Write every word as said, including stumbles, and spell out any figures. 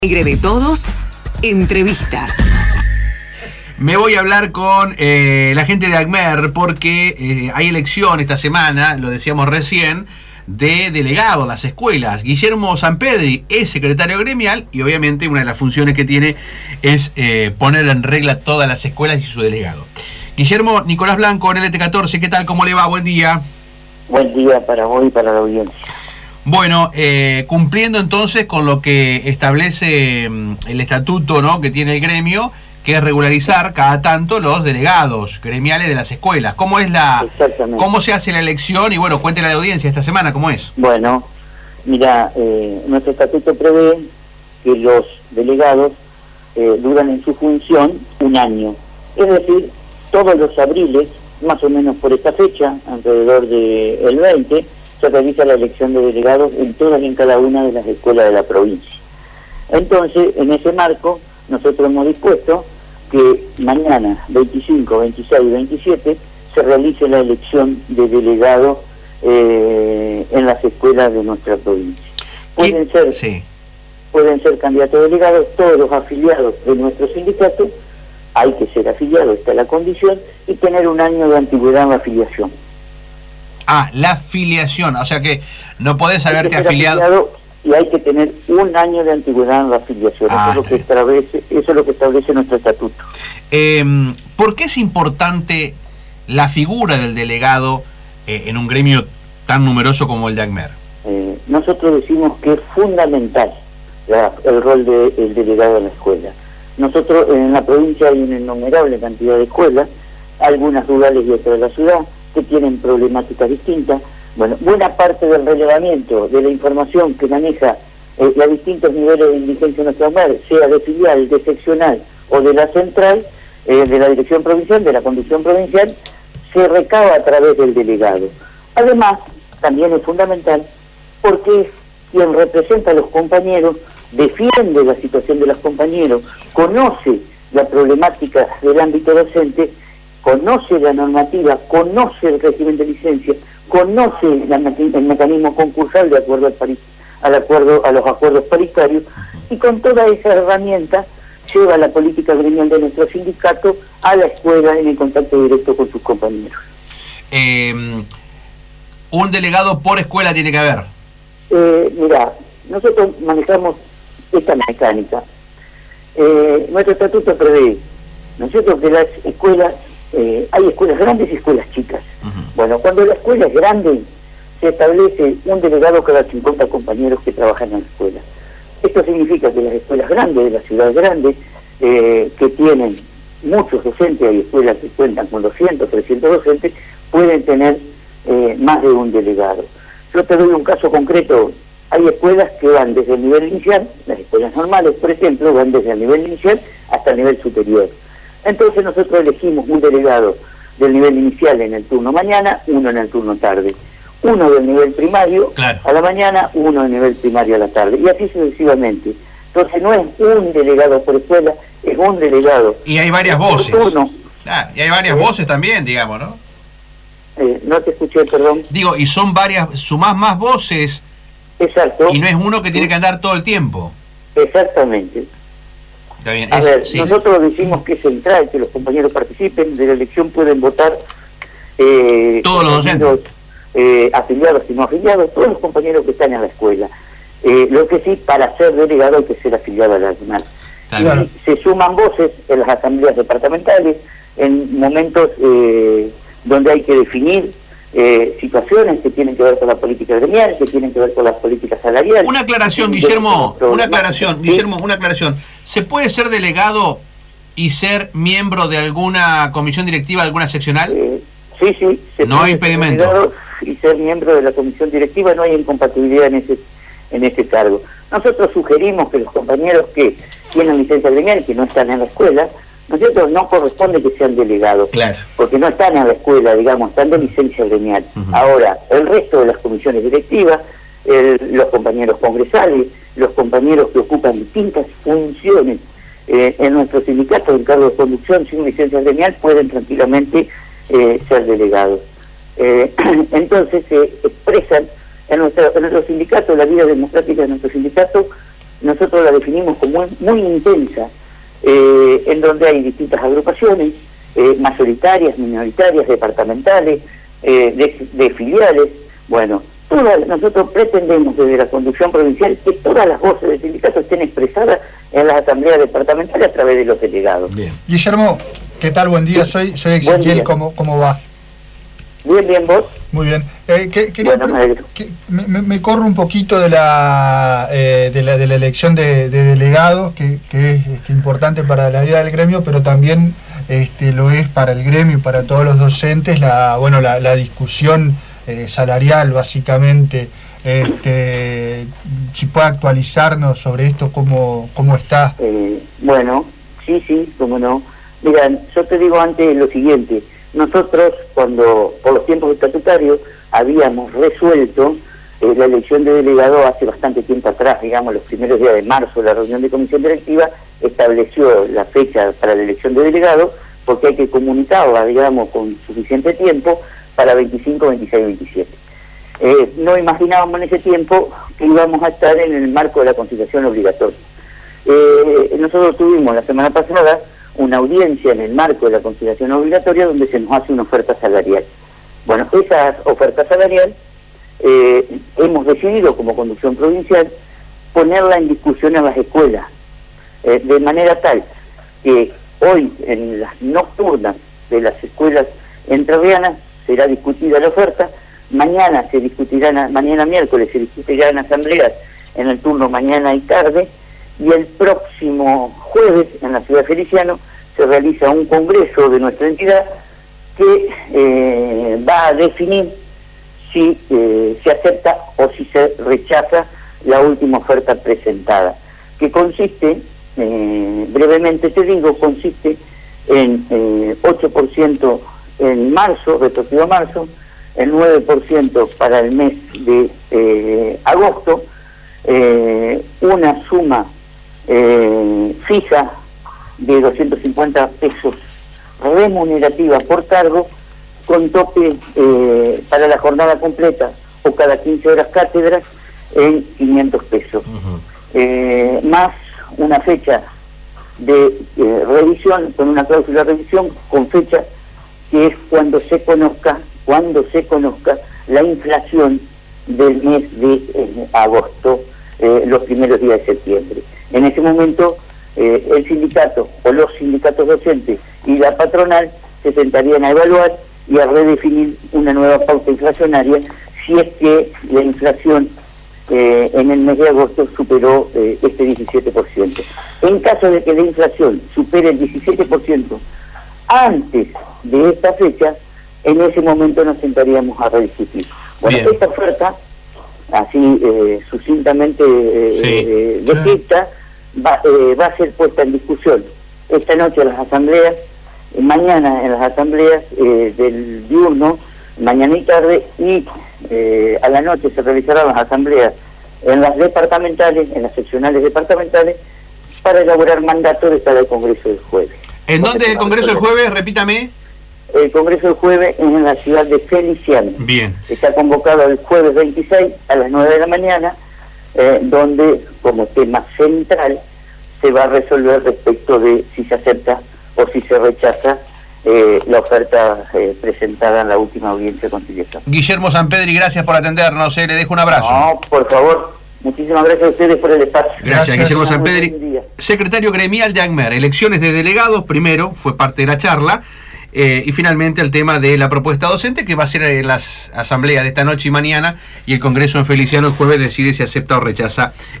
Alegre de todos, entrevista. Me voy a hablar con eh, la gente de ACMER porque eh, hay elección esta semana, lo decíamos recién, de delegado a las escuelas. Guillermo Sanpedri es secretario gremial y obviamente una de las funciones que tiene es eh, poner en regla todas las escuelas y su delegado. Guillermo, Nicolás Blanco en L T catorce, ¿qué tal? ¿Cómo le va? Buen día. Buen día para vos y para la audiencia. Bueno, eh, cumpliendo entonces con lo que establece mm, el estatuto, ¿no?, que tiene el gremio, que es regularizar cada tanto los delegados gremiales de las escuelas. ¿Cómo es la, cómo se hace la elección? Y bueno, cuéntele a la audiencia esta semana cómo es. Bueno, mira, eh, nuestro estatuto prevé que los delegados eh, duran en su función un año. Es decir, todos los abriles, más o menos por esta fecha, alrededor del veinte, se realiza la elección de delegados en todas y en cada una de las escuelas de la provincia. Entonces, en ese marco, nosotros hemos dispuesto que mañana, veinticinco, veintiséis y veintisiete, se realice la elección de delegados eh, en las escuelas de nuestra provincia. Pueden ser, sí. pueden ser candidatos a delegados todos los afiliados de nuestro sindicato, hay que ser afiliado, esta es la condición, y tener un año de antigüedad en la afiliación. Ah, la afiliación, o sea que no podés haberte afiliado... afiliado y hay que tener un año de antigüedad en la afiliación. Ah, eso, es lo que establece, eso es lo que establece nuestro estatuto. Eh, ¿Por qué es importante la figura del delegado eh, en un gremio tan numeroso como el de ACMER? Eh, nosotros decimos que es fundamental la, el rol del de, delegado en la escuela. Nosotros en la provincia hay una innumerable cantidad de escuelas, algunas rurales y otras de la ciudad, que tienen problemáticas distintas. Bueno, buena parte del relevamiento de la información que maneja eh, a distintos niveles de diligencia en nuestra ACMER, sea de filial, de seccional o de la central, eh, de la dirección provincial, de la conducción provincial, se recaba a través del delegado. Además, también es fundamental porque es quien representa a los compañeros, defiende la situación de los compañeros, conoce la problemática del ámbito docente, conoce la normativa, conoce el régimen de licencia, conoce la, el mecanismo concursal de acuerdo al, pari, al acuerdo a los acuerdos paritarios, y con toda esa herramienta lleva la política gremial de nuestro sindicato a la escuela en el contacto directo con sus compañeros. Eh, ¿Un delegado por escuela tiene que haber? Eh, mira, nosotros manejamos esta mecánica. Eh, nuestro estatuto prevé, ¿no es cierto?, que las escuelas, eh, hay escuelas grandes y escuelas chicas. Uh-huh. Bueno, cuando la escuela es grande, se establece un delegado cada cincuenta compañeros que trabajan en la escuela. Esto significa que las escuelas grandes, de las ciudades grandes, eh, que tienen muchos docentes, hay escuelas que cuentan con doscientos, trescientos docentes, pueden tener eh, más de un delegado. Yo te doy un caso concreto. Hay escuelas que van desde el nivel inicial, las escuelas normales, por ejemplo, van desde el nivel inicial hasta el nivel superior. Entonces nosotros elegimos un delegado del nivel inicial en el turno mañana, uno en el turno tarde. Uno del nivel primario claro. a la mañana, uno del nivel primario a la tarde. Y así sucesivamente. Entonces no es un delegado por escuela, es un delegado. Y hay varias voces. Turno. Claro, y hay varias ¿Eh? voces también, digamos, ¿no? Eh, no te escuché, perdón. Digo, y son varias, sumás más voces. Exacto. Y no es uno que tiene que andar todo el tiempo. Exactamente. Está bien. A es, ver, sí. nosotros decimos que es central que los compañeros participen, de la elección pueden votar eh, todos los docentes, eh, afiliados y no afiliados, todos los compañeros que están en la escuela. Eh, lo que sí, para ser delegado hay que ser afiliado a la ACMER. Claro. Y se suman voces en las asambleas departamentales, en momentos eh, donde hay que definir Eh, situaciones que tienen que ver con la política gremial, que tienen que ver con las políticas salariales. Una aclaración, Guillermo, una aclaración, ¿sí? Guillermo, una aclaración. ¿Se puede ser delegado y ser miembro de alguna comisión directiva, de alguna seccional? Eh, sí, sí. Se no hay impedimento. Y ser miembro de la comisión directiva, no hay incompatibilidad en ese en ese cargo. Nosotros sugerimos que los compañeros que tienen licencia gremial, que no están en la escuela, ¿no es cierto?, no corresponde que sean delegados, claro. porque no están en la escuela, digamos, están de licencia gremial. Uh-huh. Ahora, el resto de las comisiones directivas, el, los compañeros congresales, los compañeros que ocupan distintas funciones eh, en nuestro sindicato en cargo de conducción sin licencia gremial, pueden tranquilamente eh, ser delegados. Eh, entonces se eh, expresan en nuestro, en nuestro sindicato, la vida democrática de nuestro sindicato, nosotros la definimos como muy intensa, eh, en donde hay distintas agrupaciones, eh, mayoritarias, minoritarias, departamentales, eh, de, de filiales. Bueno, todas, nosotros pretendemos desde la conducción provincial que todas las voces del sindicato estén expresadas en las asambleas departamentales a través de los delegados. Bien. Guillermo, ¿qué tal? Buen día, soy, soy Ezequiel, ¿cómo, ¿cómo va? Bien, bien, ¿vos? Muy bien. Eh, que, quería, bueno, me, que, me, me corro un poquito de la, eh, de la, de la elección de, de delegados, que, que es este, importante para la vida del gremio, pero también este, lo es para el gremio y para todos los docentes, la, bueno, la, la discusión eh, salarial, básicamente. Este, si puede actualizarnos sobre esto, ¿cómo, cómo está? Eh, bueno, sí, sí, cómo no. Mira, yo te digo antes lo siguiente. Nosotros, cuando por los tiempos estatutarios habíamos resuelto eh, la elección de delegado hace bastante tiempo atrás, digamos, los primeros días de marzo, la reunión de comisión directiva estableció la fecha para la elección de delegado, porque hay que comunicarla, digamos, con suficiente tiempo para veinticinco, veintiséis, veintisiete. Eh, no imaginábamos en ese tiempo que íbamos a estar en el marco de la conciliación obligatoria. Eh, nosotros tuvimos la semana pasada una audiencia en el marco de la conciliación obligatoria donde se nos hace una oferta salarial. Bueno, esa oferta salarial eh, hemos decidido como conducción provincial ponerla en discusión en las escuelas, eh, de manera tal que hoy en las nocturnas de las escuelas entrerrianas será discutida la oferta, mañana se discutirá, mañana miércoles se discutirá en asambleas en el turno mañana y tarde, y el próximo jueves en la ciudad de Feliciano se realiza un congreso de nuestra entidad que eh, va a definir si eh, se acepta o si se rechaza la última oferta presentada, que consiste, eh, brevemente te digo, consiste en eh, ocho por ciento en marzo, retroactivo a marzo, el nueve por ciento para el mes de eh, agosto, eh, una suma Eh, fija de doscientos cincuenta pesos remunerativa por cargo, con tope eh, para la jornada completa o cada quince horas cátedras en quinientos pesos. Uh-huh. eh, más una fecha de eh, revisión, con una cláusula de revisión, con fecha que es cuando se conozca, cuando se conozca la inflación del mes de eh, agosto, eh, los primeros días de septiembre. En ese momento, eh, el sindicato o los sindicatos docentes y la patronal se sentarían a evaluar y a redefinir una nueva pauta inflacionaria si es que la inflación eh, en el mes de agosto superó eh, este diecisiete por ciento. En caso de que la inflación supere el diecisiete por ciento antes de esta fecha, en ese momento nos sentaríamos a rediscutir. Bueno, Bien. Esta oferta, así eh, sucintamente eh, sí. eh, descrita, Va, eh, va a ser puesta en discusión esta noche en las asambleas, eh, mañana en las asambleas eh, del diurno, mañana y tarde, y eh, a la noche se realizarán las asambleas en las departamentales, en las seccionales departamentales, para elaborar mandatos de cara al Congreso del jueves. ¿En dónde es el Congreso del jueves? Repítame. El Congreso del jueves es en la ciudad de Feliciano. Bien. Está convocado el jueves veintiséis a las nueve de la mañana, Eh, donde como tema central se va a resolver respecto de si se acepta o si se rechaza eh, la oferta eh, presentada en la última audiencia de conciliación. Guillermo Sampedri, gracias por atendernos, eh, le dejo un abrazo. No, por favor, muchísimas gracias a ustedes por el espacio. Gracias, gracias. Guillermo Sampedri, secretario gremial de ACMER. Elecciones de delegados, primero, fue parte de la charla. Eh, y finalmente el tema de la propuesta docente, que va a ser en las asambleas de esta noche y mañana, y el Congreso en Feliciano el jueves decide si acepta o rechaza